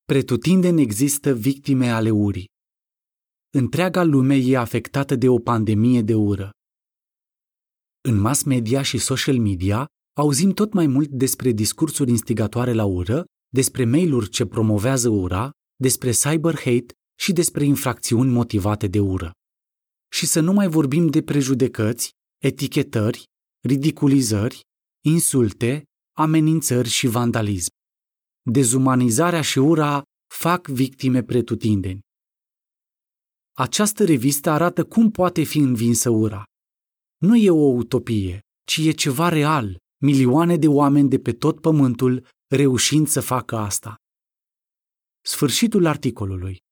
Pretutindeni există victime ale urii. Întreaga lume e afectată de o pandemie de ură. În mass media și social media auzim tot mai mult despre discursuri instigatoare la ură, despre mail-uri ce promovează ura, despre cyber hate și despre infracțiuni motivate de ură. Și să nu mai vorbim de prejudecăți, etichetări, ridiculizări, insulte, amenințări și vandalism. Dezumanizarea și ura fac victime pretutindeni. Această revistă arată cum poate fi învinsă ura. Nu e o utopie, ci e ceva real, milioane de oameni de pe tot pământul reușind să facă asta. Sfârșitul articolului.